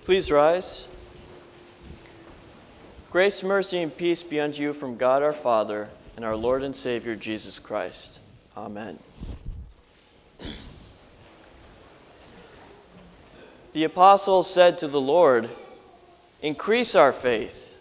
Please rise. Grace, mercy, and peace be unto you from God our Father and our Lord and Savior Jesus Christ. Amen. The apostles said to the Lord, "Increase our faith."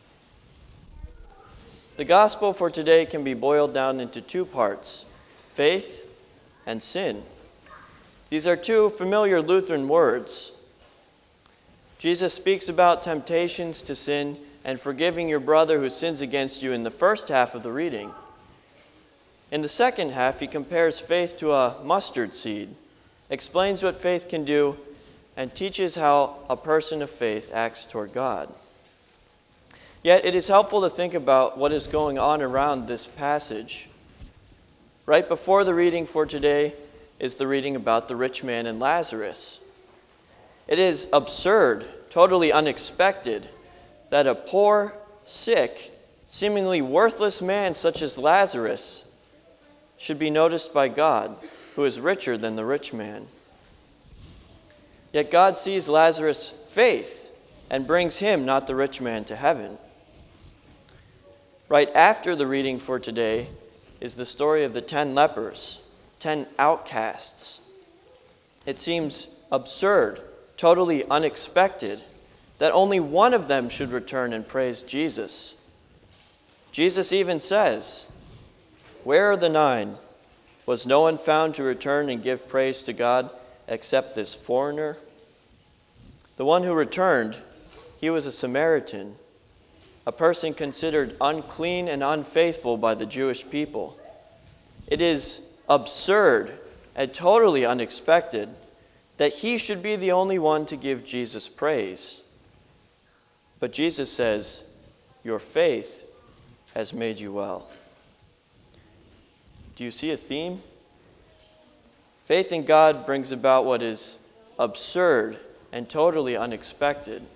The gospel for today can be boiled down into two parts, faith and sin. These are two familiar Lutheran words. Jesus speaks about temptations to sin and forgiving your brother who sins against you in the first half of the reading. In the second half, he compares faith to a mustard seed, explains what faith can do, and teaches how a person of faith acts toward God. Yet it is helpful to think about what is going on around this passage. Right before the reading for today is the reading about the rich man and Lazarus. It is absurd, totally unexpected, that a poor, sick, seemingly worthless man such as Lazarus should be noticed by God, who is richer than the rich man. Yet God sees Lazarus' faith and brings him, not the rich man, to heaven. Right after the reading for today is the story of the 10 lepers, 10 outcasts. It seems absurd, totally unexpected, that only one of them should return and praise Jesus. Jesus even says, "Where are the 9? Was no one found to return and give praise to God except this foreigner?" The one who returned, he was a Samaritan, a person considered unclean and unfaithful by the Jewish people. It is absurd and totally unexpected that he should be the only one to give Jesus praise. But Jesus says, "Your faith has made you well." Do you see a theme? Faith in God brings about what is absurd and totally unexpected.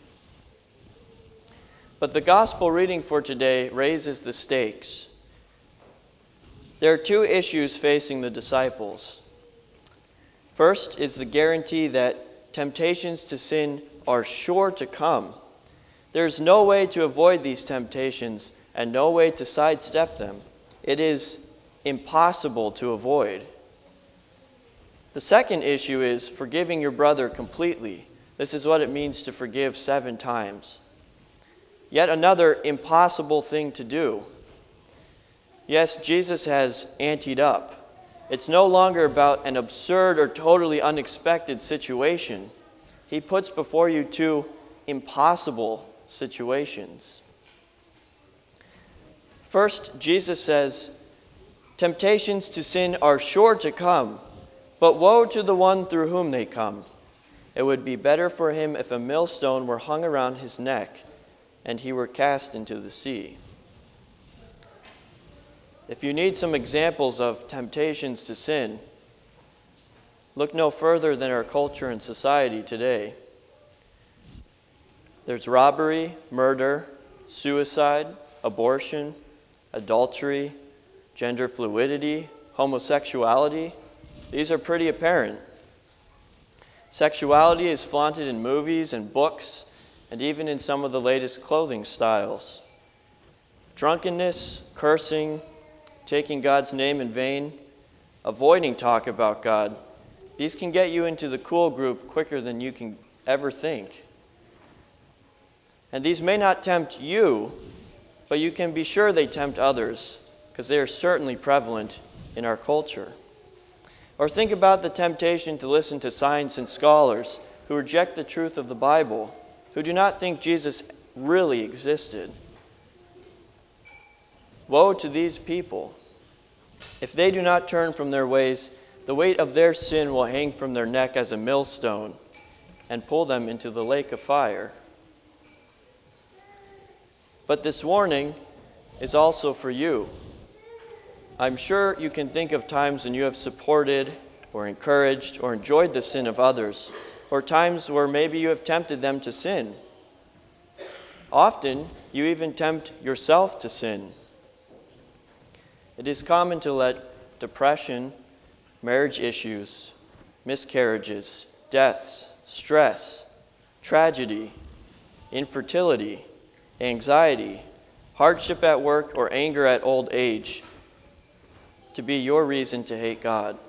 But the gospel reading for today raises the stakes. There are two issues facing the disciples. First is the guarantee that temptations to sin are sure to come. There's no way to avoid these temptations and no way to sidestep them. It is impossible to avoid. The second issue is forgiving your brother completely. This is what it means to forgive 7 times. Yet another impossible thing to do. Yes, Jesus has anteed up. It's no longer about an absurd or totally unexpected situation. He puts before you 2 impossible situations. First, Jesus says, temptations to sin are sure to come, but woe to the one through whom they come. It would be better for him if a millstone were hung around his neck and he were cast into the sea. If you need some examples of temptations to sin, look no further than our culture and society today. There's robbery, murder, suicide, abortion, adultery, gender fluidity, homosexuality. These are pretty apparent. Sexuality is flaunted in movies and books, and even in some of the latest clothing styles. Drunkenness, cursing, taking God's name in vain, avoiding talk about God, these can get you into the cool group quicker than you can ever think. And these may not tempt you, but you can be sure they tempt others, because they are certainly prevalent in our culture. Or think about the temptation to listen to science and scholars who reject the truth of the Bible, who do not think Jesus really existed. Woe to these people. If they do not turn from their ways, the weight of their sin will hang from their neck as a millstone and pull them into the lake of fire. But this warning is also for you. I'm sure you can think of times when you have supported or encouraged or enjoyed the sin of others, or times where maybe you have tempted them to sin. Often, you even tempt yourself to sin. It is common to let depression, marriage issues, miscarriages, deaths, stress, tragedy, infertility, anxiety, hardship at work, or anger at old age to be your reason to hate God?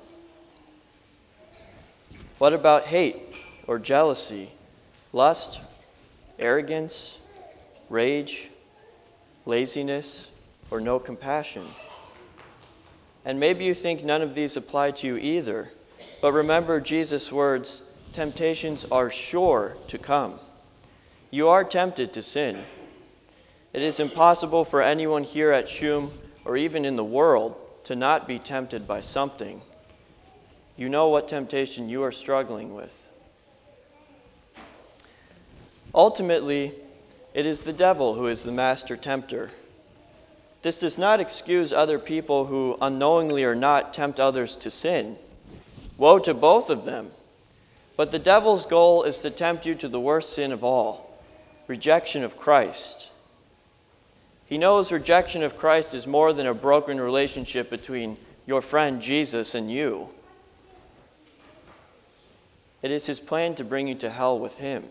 What about hate or jealousy, lust, arrogance, rage, laziness, or no compassion? And maybe you think none of these apply to you either, but remember Jesus' words, temptations are sure to come. You are tempted to sin. It is impossible for anyone here at Shum or even in the world to not be tempted by something. You know what temptation you are struggling with. Ultimately, it is the devil who is the master tempter. This does not excuse other people who unknowingly or not tempt others to sin. Woe to both of them. But the devil's goal is to tempt you to the worst sin of all, rejection of Christ. He knows rejection of Christ is more than a broken relationship between your friend Jesus and you. It is his plan to bring you to hell with him.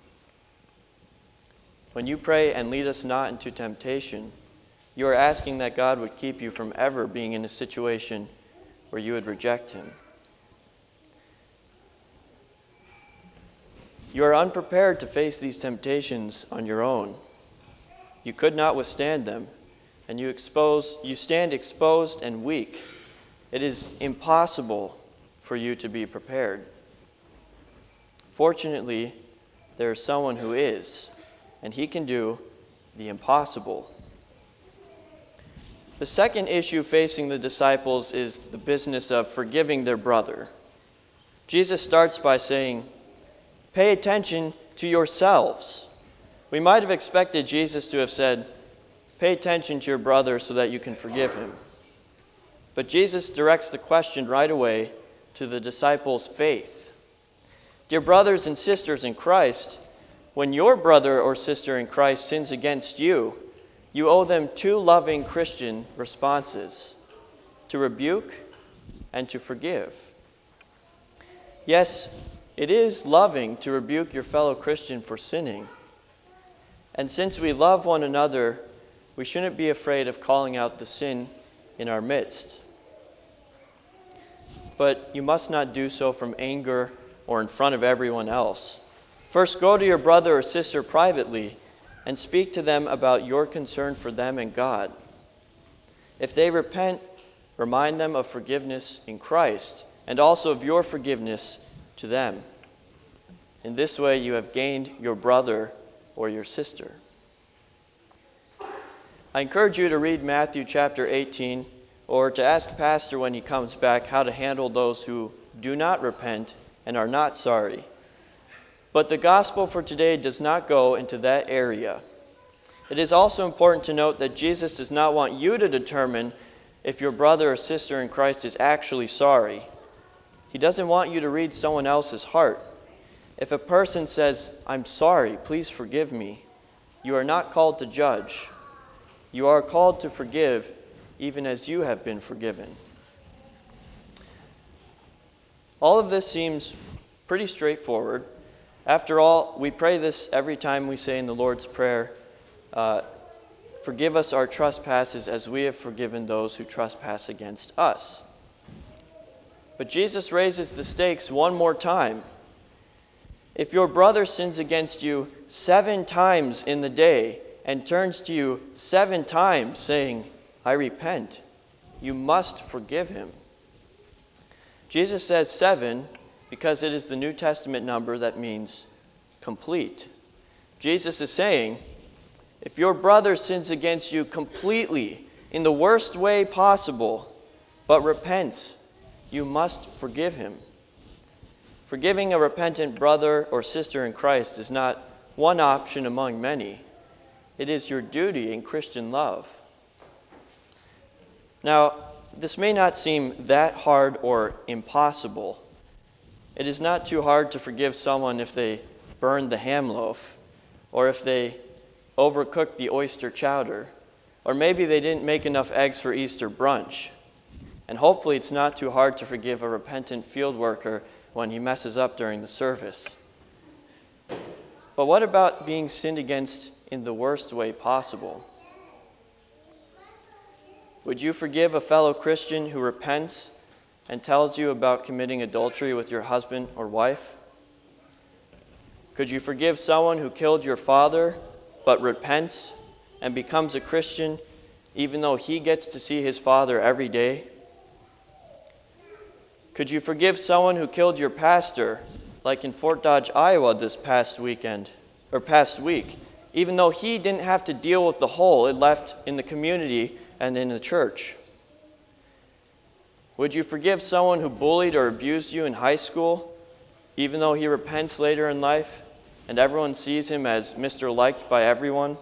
When you pray, and lead us not into temptation, you are asking that God would keep you from ever being in a situation where you would reject him. You are unprepared to face these temptations on your own. You could not withstand them, and you stand exposed and weak. It is impossible for you to be prepared. Fortunately, there is someone who is, and he can do the impossible. The second issue facing the disciples is the business of forgiving their brother. Jesus starts by saying, "Pay attention to yourselves." We might have expected Jesus to have said, "Pay attention to your brother so that you can forgive him." But Jesus directs the question right away to the disciples' faith. Dear brothers and sisters in Christ, when your brother or sister in Christ sins against you, you owe them two loving Christian responses: to rebuke and to forgive. Yes, it is loving to rebuke your fellow Christian for sinning. And since we love one another, we shouldn't be afraid of calling out the sin in our midst. But you must not do so from anger or in front of everyone else. First, go to your brother or sister privately and speak to them about your concern for them and God. If they repent, remind them of forgiveness in Christ and also of your forgiveness to them. In this way, you have gained your brother or your sister. I encourage you to read Matthew chapter 18, or to ask Pastor when he comes back how to handle those who do not repent and are not sorry. But the gospel for today does not go into that area. It is also important to note that Jesus does not want you to determine if your brother or sister in Christ is actually sorry. He doesn't want you to read someone else's heart. If a person says, "I'm sorry, please forgive me," you are not called to judge. You are called to forgive, even as you have been forgiven. All of this seems pretty straightforward. After all, we pray this every time we say in the Lord's Prayer, "Forgive us our trespasses as we have forgiven those who trespass against us." But Jesus raises the stakes one more time. If your brother sins against you 7 times in the day and turns to you 7 times saying, "I repent," you must forgive him. Jesus says 7 because it is the New Testament number that means complete. Jesus is saying, if your brother sins against you completely in the worst way possible, but repents, you must forgive him. Forgiving a repentant brother or sister in Christ is not one option among many. It is your duty in Christian love. Now, this may not seem that hard or impossible. It is not too hard to forgive someone if they burned the ham loaf, or if they overcooked the oyster chowder, or maybe they didn't make enough eggs for Easter brunch. And hopefully it's not too hard to forgive a repentant field worker when he messes up during the service. But what about being sinned against in the worst way possible? Would you forgive a fellow Christian who repents and tells you about committing adultery with your husband or wife? Could you forgive someone who killed your father but repents and becomes a Christian even though he gets to see his father every day? Could you forgive someone who killed your pastor, like in Fort Dodge, Iowa this past week, even though he didn't have to deal with the hole it left in the community and in the church? Would you forgive someone who bullied or abused you in high school, even though he repents later in life and everyone sees him as Mr. Liked by everyone?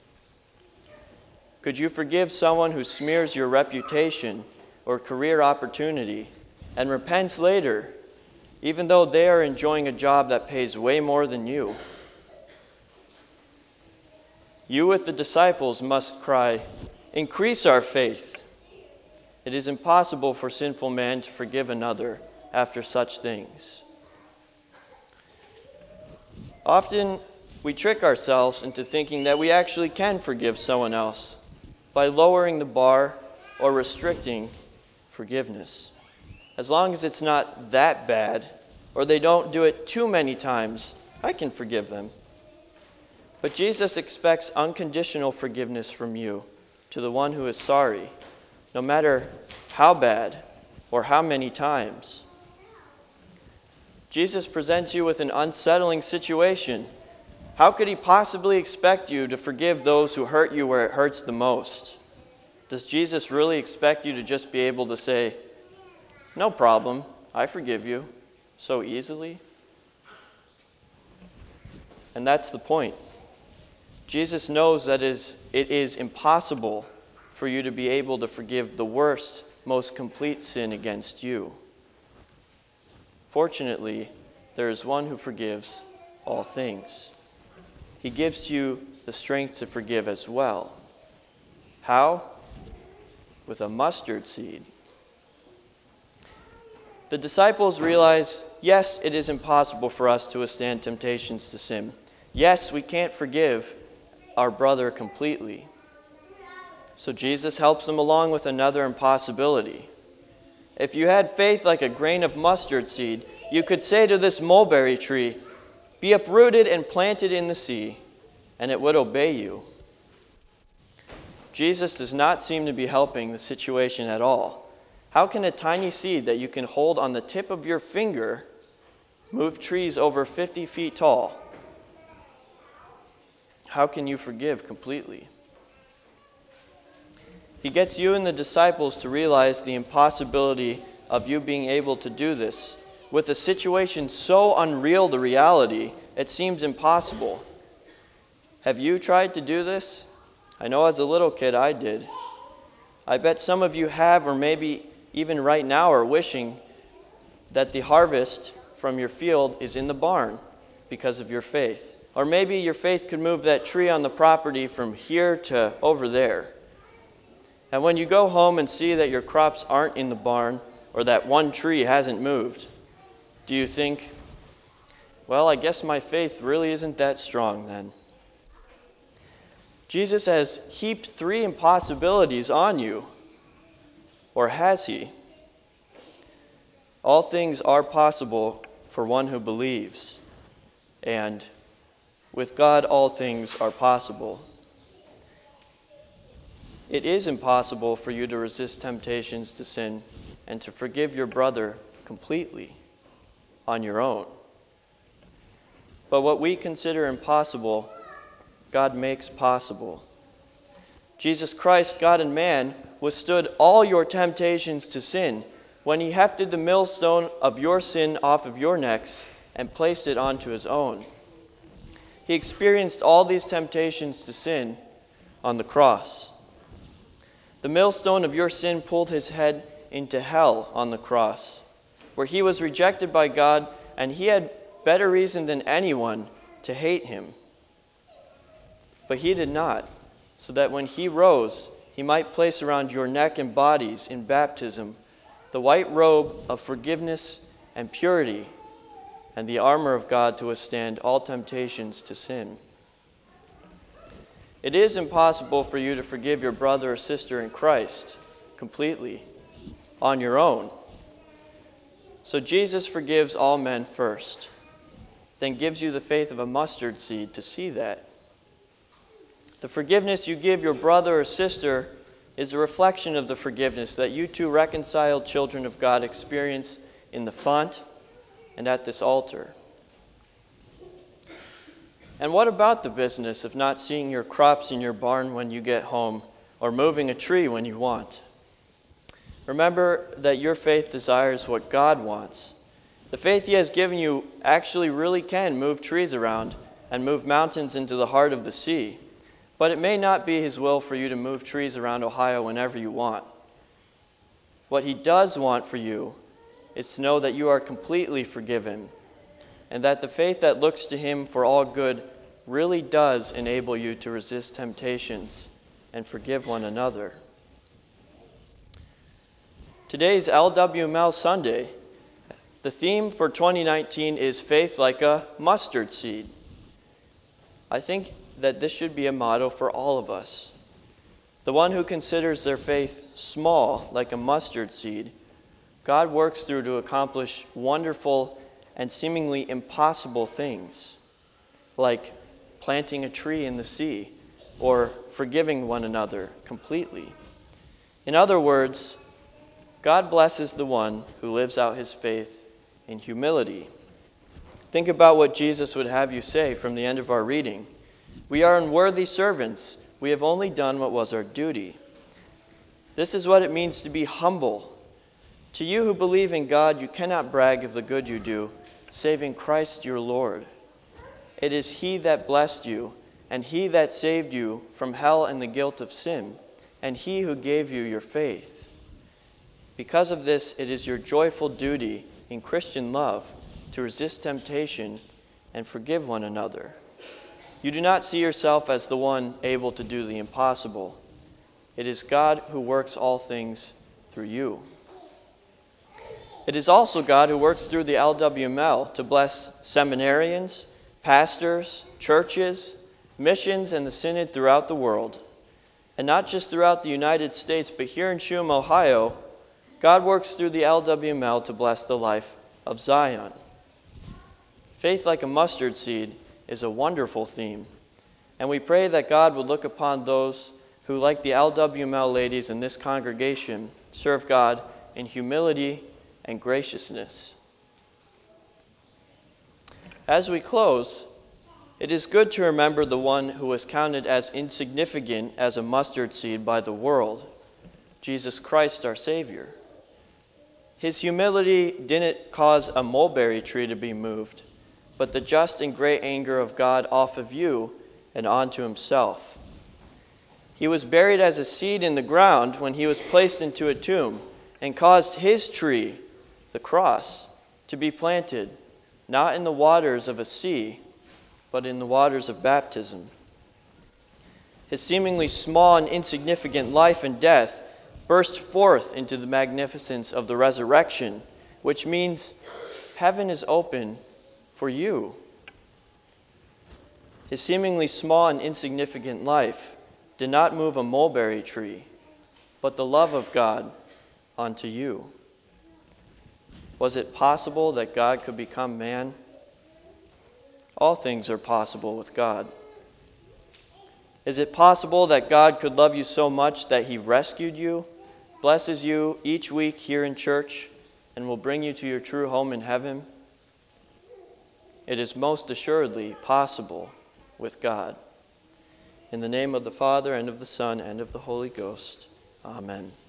Could you forgive someone who smears your reputation or career opportunity and repents later, even though they are enjoying a job that pays way more than you? You with the disciples must cry, "Increase our faith." It is impossible for sinful man to forgive another after such things. Often we trick ourselves into thinking that we actually can forgive someone else by lowering the bar or restricting forgiveness. As long as it's not that bad, or they don't do it too many times, I can forgive them. But Jesus expects unconditional forgiveness from you to the one who is sorry, no matter how bad or how many times. Jesus presents you with an unsettling situation. How could he possibly expect you to forgive those who hurt you where it hurts the most? Does Jesus really expect you to just be able to say, "No problem, I forgive you," so easily? And that's the point. Jesus knows that it is impossible for you to be able to forgive the worst, most complete sin against you. Fortunately, there is one who forgives all things. He gives you the strength to forgive as well. How? With a mustard seed. The disciples realize, yes, it is impossible for us to withstand temptations to sin. Yes, we can't forgive our brother completely. So Jesus helps them along with another impossibility. If you had faith like a grain of mustard seed, you could say to this mulberry tree, "Be uprooted and planted in the sea," and it would obey you. Jesus does not seem to be helping the situation at all. How can a tiny seed that you can hold on the tip of your finger move trees over 50 feet tall? How can you forgive completely? He gets you and the disciples to realize the impossibility of you being able to do this. With a situation so unreal to reality, it seems impossible. Have you tried to do this? I know as a little kid I did. I bet some of you have, or maybe even right now are wishing that the harvest from your field is in the barn because of your faith. Or maybe your faith could move that tree on the property from here to over there. And when you go home and see that your crops aren't in the barn, or that one tree hasn't moved, do you think, well, I guess my faith really isn't that strong then? Jesus has heaped 3 impossibilities on you. Or has he? All things are possible for one who believes. And with God, all things are possible. It is impossible for you to resist temptations to sin and to forgive your brother completely on your own. But what we consider impossible, God makes possible. Jesus Christ, God and man, withstood all your temptations to sin when he hefted the millstone of your sin off of your necks and placed it onto his own. He experienced all these temptations to sin on the cross. The millstone of your sin pulled his head into hell on the cross, where he was rejected by God, and he had better reason than anyone to hate him. But he did not, so that when he rose, he might place around your neck and bodies in baptism the white robe of forgiveness and purity, and the armor of God to withstand all temptations to sin. It is impossible for you to forgive your brother or sister in Christ completely on your own. So Jesus forgives all men first, then gives you the faith of a mustard seed to see that. The forgiveness you give your brother or sister is a reflection of the forgiveness that you two reconciled children of God experience in the font and at this altar. And what about the business of not seeing your crops in your barn when you get home or moving a tree when you want? Remember that your faith desires what God wants. The faith He has given you actually really can move trees around and move mountains into the heart of the sea. But it may not be His will for you to move trees around Ohio whenever you want. What He does want for you is to know that you are completely forgiven, and that the faith that looks to Him for all good really does enable you to resist temptations and forgive one another. Today's LWML Sunday. The theme for 2019 is faith like a mustard seed. I think that this should be a motto for all of us. The one who considers their faith small, like a mustard seed, God works through to accomplish wonderful and seemingly impossible things, like planting a tree in the sea or forgiving one another completely. In other words, God blesses the one who lives out his faith in humility. Think about what Jesus would have you say from the end of our reading. We are unworthy servants. We have only done what was our duty. This is what it means to be humble. To you who believe in God, you cannot brag of the good you do, save in Christ your Lord. It is He that blessed you, and He that saved you from hell and the guilt of sin, and He who gave you your faith. Because of this, it is your joyful duty in Christian love to resist temptation and forgive one another. You do not see yourself as the one able to do the impossible. It is God who works all things through you. It is also God who works through the LWML to bless seminarians, pastors, churches, missions, and the synod throughout the world. And not just throughout the United States, but here in Shum, Ohio, God works through the LWML to bless the life of Zion. Faith like a mustard seed is a wonderful theme, and we pray that God would look upon those who, like the LWML ladies in this congregation, serve God in humility and graciousness. As we close, it is good to remember the one who was counted as insignificant as a mustard seed by the world, Jesus Christ our Savior. His humility didn't cause a mulberry tree to be moved, but the just and great anger of God off of you and onto Himself. He was buried as a seed in the ground when He was placed into a tomb, and caused His tree, the cross, to be planted, not in the waters of a sea, but in the waters of baptism. His seemingly small and insignificant life and death burst forth into the magnificence of the resurrection, which means heaven is open for you. His seemingly small and insignificant life did not move a mulberry tree, but the love of God onto you. Was it possible that God could become man? All things are possible with God. Is it possible that God could love you so much that He rescued you, blesses you each week here in church, and will bring you to your true home in heaven? It is most assuredly possible with God. In the name of the Father, and of the Son, and of the Holy Ghost. Amen.